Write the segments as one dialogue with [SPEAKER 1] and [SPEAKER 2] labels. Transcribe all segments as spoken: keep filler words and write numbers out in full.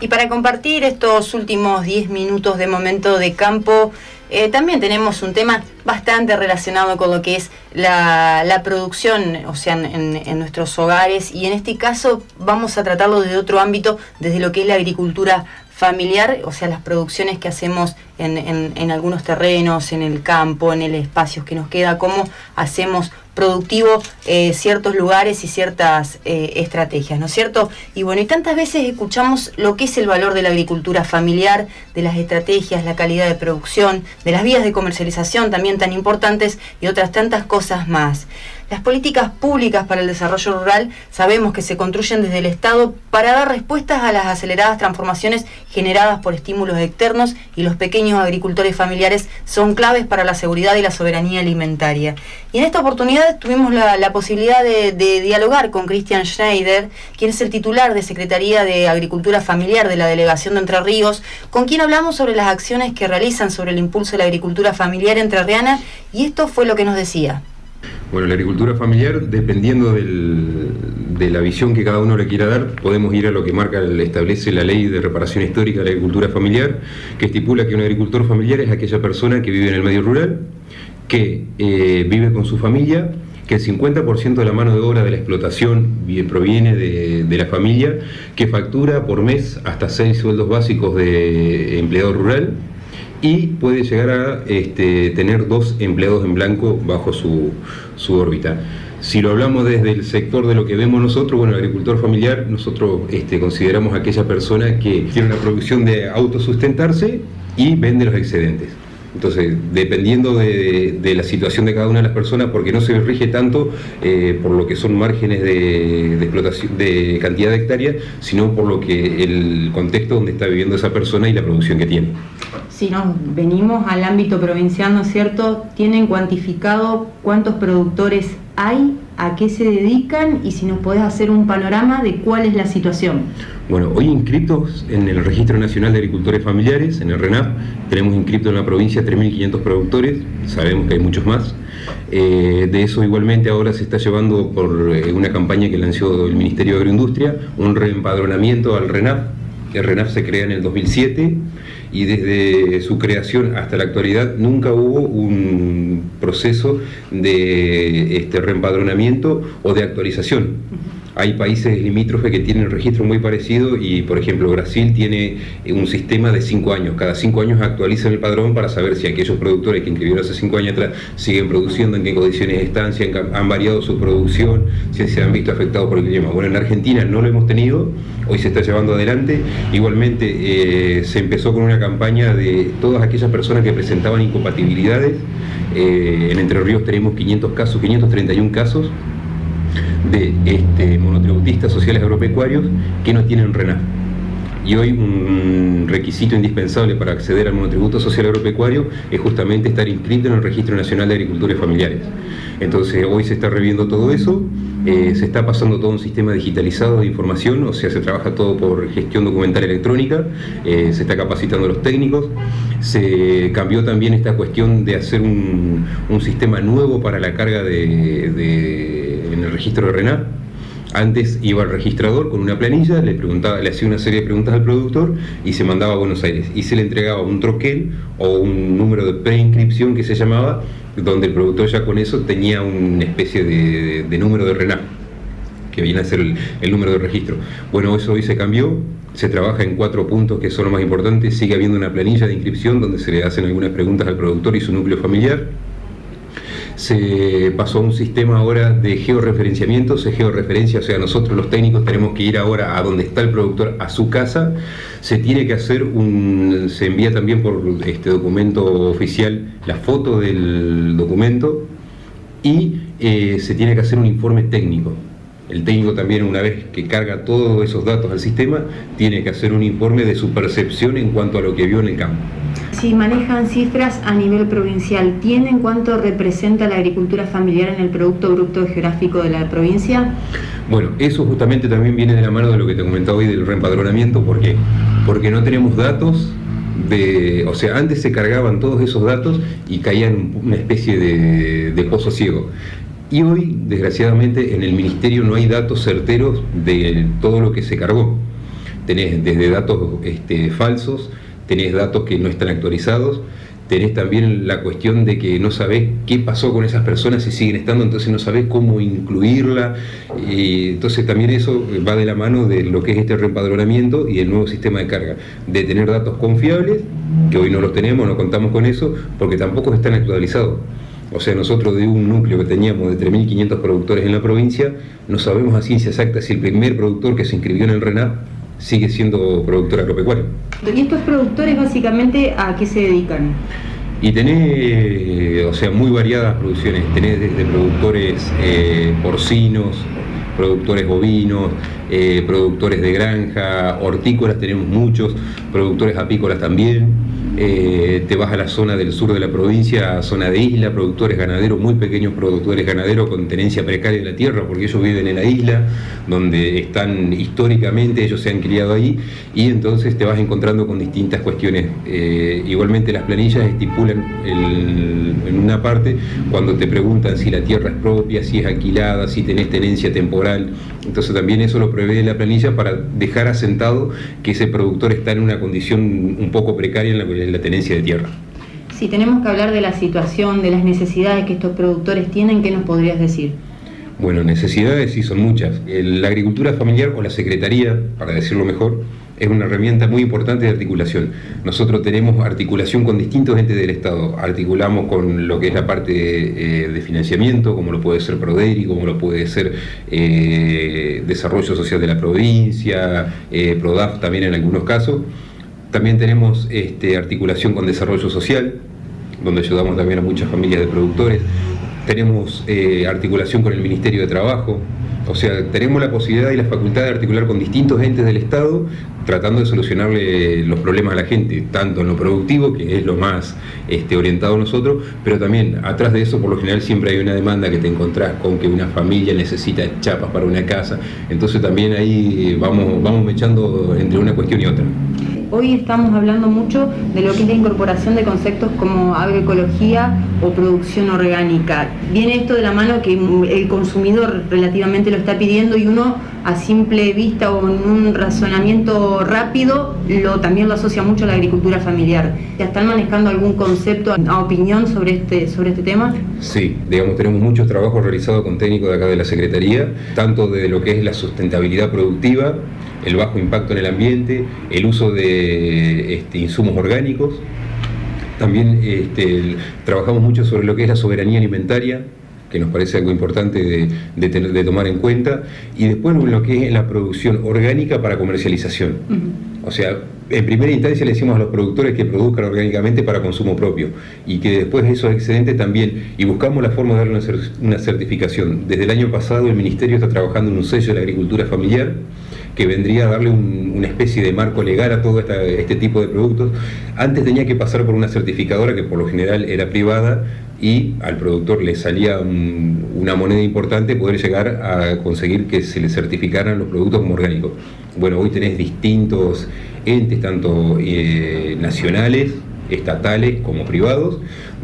[SPEAKER 1] Y para compartir estos últimos diez minutos de Momento de Campo, eh, también tenemos un tema bastante relacionado con lo que es la, la producción, o sea, en, en nuestros hogares, y en este caso vamos a tratarlo desde otro ámbito, desde lo que es la agricultura familiar, o sea, las producciones que hacemos en, en, en algunos terrenos, en el campo, en el espacio que nos queda, cómo hacemos productivo eh, ciertos lugares y ciertas eh, estrategias, ¿no es cierto? Y bueno, y tantas veces escuchamos lo que es el valor de la agricultura familiar, de las estrategias, la calidad de producción, de las vías de comercialización también tan importantes y otras tantas cosas más. Las políticas públicas para el desarrollo rural sabemos que se construyen desde el Estado para dar respuestas a las aceleradas transformaciones generadas por estímulos externos, y los pequeños agricultores familiares son claves para la seguridad y la soberanía alimentaria. Y en esta oportunidad tuvimos la, la posibilidad de, de dialogar con Christian Schneider, quien es el titular de Secretaría de Agricultura Familiar de la Delegación de Entre Ríos, con quien hablamos sobre las acciones que realizan sobre el impulso de la agricultura familiar entrerriana, y esto fue lo que nos decía.
[SPEAKER 2] Bueno, la agricultura familiar, dependiendo del, de la visión que cada uno le quiera dar, podemos ir a lo que marca, establece la Ley de Reparación Histórica de la Agricultura Familiar, que estipula que un agricultor familiar es aquella persona que vive en el medio rural, que eh, vive con su familia, que el cincuenta por ciento de la mano de obra de la explotación proviene de, de la familia, que factura por mes hasta seis sueldos básicos de empleado rural, y puede llegar a este, tener dos empleados en blanco bajo su, su órbita. Si lo hablamos desde el sector de lo que vemos nosotros, bueno, el agricultor familiar, nosotros este, consideramos a aquella persona que tiene una producción de autosustentarse y vende los excedentes. Entonces, dependiendo de, de la situación de cada una de las personas, porque no se rige tanto eh, por lo que son márgenes de, de explotación, de cantidad de hectáreas, sino por lo que el contexto donde está viviendo esa persona y la producción que tiene.
[SPEAKER 1] Si nos venimos al ámbito provincial, ¿no es cierto? ¿Tienen cuantificado cuántos productores hay, a qué se dedican, y si nos podés hacer un panorama de cuál es la situación?
[SPEAKER 2] Bueno, hoy inscritos en el Registro Nacional de Agricultores Familiares, en el RENAF, tenemos inscritos en la provincia tres mil quinientos productores, sabemos que hay muchos más. Eh, de eso igualmente ahora se está llevando por eh, una campaña que lanzó el Ministerio de Agroindustria, un reempadronamiento al RENAF. El RENAF se crea en el dos mil siete y desde su creación hasta la actualidad nunca hubo un proceso de este, reempadronamiento o de actualización. Hay países limítrofes que tienen registro muy parecido y, por ejemplo, Brasil tiene un sistema de cinco años. Cada cinco años actualizan el padrón para saber si aquellos productores que inscribieron hace cinco años atrás siguen produciendo, en qué condiciones están, si han, han variado su producción, si se han visto afectados por el clima. Bueno, en Argentina no lo hemos tenido, hoy se está llevando adelante. Igualmente eh, se empezó con una campaña de todas aquellas personas que presentaban incompatibilidades. Eh, en Entre Ríos tenemos quinientos casos, quinientos treinta y uno casos de este, monotributistas sociales agropecuarios que no tienen RENAF. Y hoy un requisito indispensable para acceder al monotributo social agropecuario es justamente estar inscrito en el Registro Nacional de Agricultores Familiares. Entonces hoy se está reviendo todo eso, eh, se está pasando todo un sistema digitalizado de información, o sea, se trabaja todo por gestión documental electrónica, eh, se está capacitando a los técnicos, se cambió también esta cuestión de hacer un, un sistema nuevo para la carga de, de, en el registro de RENAF. Antes iba al registrador con una planilla, le preguntaba, le hacía una serie de preguntas al productor y se mandaba a Buenos Aires y se le entregaba un troquel o un número de preinscripción que se llamaba, donde el productor ya con eso tenía una especie de, de, de número de RENAF, que viene a ser el, el número de registro. Bueno, eso hoy se cambió, se trabaja en cuatro puntos que son los más importantes, sigue habiendo una planilla de inscripción donde se le hacen algunas preguntas al productor y su núcleo familiar. Se pasó a un sistema ahora de georreferenciamiento, se georreferencia, o sea, nosotros los técnicos tenemos que ir ahora a donde está el productor, a su casa. Se tiene que hacer un, se envía también por este documento oficial la foto del documento y eh, se tiene que hacer un informe técnico. El técnico también, una vez que carga todos esos datos al sistema, tiene que hacer un informe de su percepción en cuanto a lo que vio en el campo.
[SPEAKER 1] Si manejan cifras a nivel provincial, ¿tienen cuánto representa la agricultura familiar en el Producto Bruto Geográfico de la provincia?
[SPEAKER 2] Bueno, eso justamente también viene de la mano de lo que te comentaba hoy del reempadronamiento. ¿Por qué? Porque no tenemos datos de... O sea, antes se cargaban todos esos datos y caían una especie de, de pozo ciego. Y hoy, desgraciadamente, en el Ministerio no hay datos certeros de todo lo que se cargó. tenés desde datos este, falsos, tenés datos que no están actualizados, tenés también la cuestión de que no sabés qué pasó con esas personas si siguen estando, entonces no sabés cómo incluirla, y entonces también eso va de la mano de lo que es este reempadronamiento y el nuevo sistema de carga, de tener datos confiables, que hoy no los tenemos, no contamos con eso, porque tampoco están actualizados. O sea, nosotros de un núcleo que teníamos de tres mil quinientos productores en la provincia, no sabemos a ciencia exacta si el primer productor que se inscribió en el RENAP sigue siendo productor agropecuario.
[SPEAKER 1] ¿Y estos productores básicamente a qué se dedican?
[SPEAKER 2] Y tenés, o sea, muy variadas producciones. Tenés desde productores eh, porcinos, productores bovinos, eh, productores de granja, hortícolas tenemos muchos, productores apícolas también. Eh, te vas a la zona del sur de la provincia, a zona de isla, productores ganaderos, muy pequeños productores ganaderos con tenencia precaria de la tierra, porque ellos viven en la isla, donde están históricamente, ellos se han criado ahí, y entonces te vas encontrando con distintas cuestiones. Eh, igualmente las planillas estipulan el, en una parte, cuando te preguntan si la tierra es propia, si es alquilada, si tenés tenencia temporal, entonces también eso lo prevé la planilla para dejar asentado que ese productor está en una condición un poco precaria en la, en la tenencia de tierra.
[SPEAKER 1] Si tenemos que hablar de la situación, de las necesidades que estos productores tienen, ¿qué nos podrías decir?
[SPEAKER 2] Bueno, necesidades sí son muchas. La agricultura familiar o la secretaría, para decirlo mejor, es una herramienta muy importante de articulación. Nosotros tenemos articulación con distintos entes del Estado. Articulamos con lo que es la parte eh, de financiamiento, como lo puede ser Proderi, como lo puede ser eh, Desarrollo Social de la provincia, eh, Prodaf también en algunos casos. También tenemos este, articulación con Desarrollo Social, donde ayudamos también a muchas familias de productores. Tenemos eh, articulación con el Ministerio de Trabajo. O sea, tenemos la posibilidad y la facultad de articular con distintos entes del Estado, tratando de solucionarle los problemas a la gente, tanto en lo productivo, que es lo más este, orientado a nosotros, pero también atrás de eso, por lo general, siempre hay una demanda que te encontrás con que una familia necesita chapas para una casa, entonces también ahí vamos, vamos mechando entre una cuestión y otra.
[SPEAKER 1] Hoy estamos hablando mucho de lo que es la incorporación de conceptos como agroecología o producción orgánica. Viene esto de la mano que el consumidor relativamente lo está pidiendo y uno a simple vista o en un razonamiento rápido lo, también lo asocia mucho a la agricultura familiar. ¿Ya están manejando algún concepto, a opinión sobre este, sobre este tema?
[SPEAKER 2] Sí, digamos, tenemos muchos trabajos realizados con técnicos de acá de la Secretaría, tanto de lo que es la sustentabilidad productiva, el bajo impacto en el ambiente, el uso de este, insumos orgánicos. También este, el, trabajamos mucho sobre lo que es la soberanía alimentaria, que nos parece algo importante de, de, tener, de tomar en cuenta, y después lo que es la producción orgánica para comercialización. Uh-huh. O sea, en primera instancia le decimos a los productores que produzcan orgánicamente para consumo propio, y que después esos excedentes también, y buscamos la forma de darle una, una certificación. Desde el año pasado el Ministerio está trabajando en un sello de la agricultura familiar, que vendría a darle un, una especie de marco legal a todo esta, este tipo de productos. Antes tenía que pasar por una certificadora que por lo general era privada y al productor le salía un, una moneda importante poder llegar a conseguir que se le certificaran los productos como orgánicos. Bueno, hoy tenés distintos entes, tanto eh, nacionales, estatales como privados,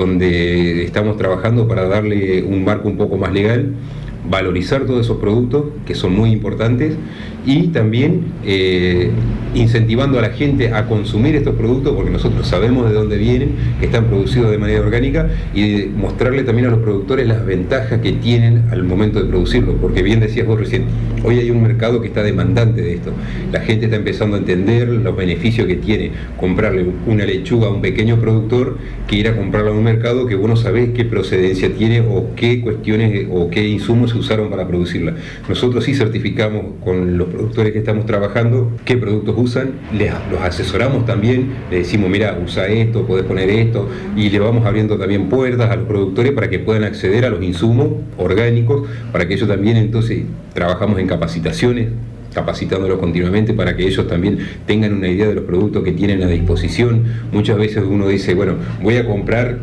[SPEAKER 2] donde estamos trabajando para darle un marco un poco más legal, valorizar todos esos productos que son muy importantes y también eh, incentivando a la gente a consumir estos productos, porque nosotros sabemos de dónde vienen, que están producidos de manera orgánica, y mostrarle también a los productores las ventajas que tienen al momento de producirlo, porque bien decías vos recién, hoy hay un mercado que está demandante de esto. La gente está empezando a entender los beneficios que tiene comprarle una lechuga a un pequeño productor que ir a comprarla a un mercado que vos no sabés qué procedencia tiene o qué cuestiones o qué insumos se usaron para producirla. Nosotros sí certificamos con los productores que estamos trabajando qué productos usan, les, los asesoramos también, les decimos, mira, usa esto, podés poner esto, y le vamos abriendo también puertas a los productores para que puedan acceder a los insumos orgánicos, para que ellos también, entonces, trabajamos en capacitaciones, capacitándolos continuamente para que ellos también tengan una idea de los productos que tienen a disposición. Muchas veces uno dice, bueno, voy a comprar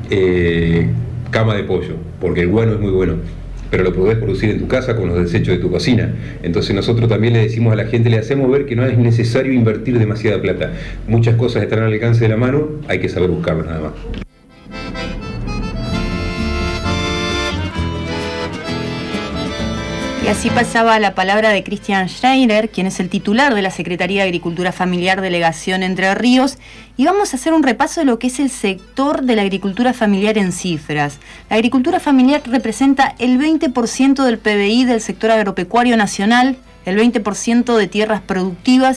[SPEAKER 2] eh, cama de pollo, porque el guano es muy bueno, pero lo podés producir en tu casa con los desechos de tu cocina. Entonces nosotros también le decimos a la gente, le hacemos ver que no es necesario invertir demasiada plata. Muchas cosas están al alcance de la mano, hay que saber buscarlas nada más.
[SPEAKER 1] Y así pasaba la palabra de Christian Schneider, quien es el titular de la Secretaría de Agricultura Familiar Delegación Entre Ríos, y vamos a hacer un repaso de lo que es el sector de la agricultura familiar en cifras. La agricultura familiar representa el veinte por ciento del P B I del sector agropecuario nacional, el veinte por ciento de tierras productivas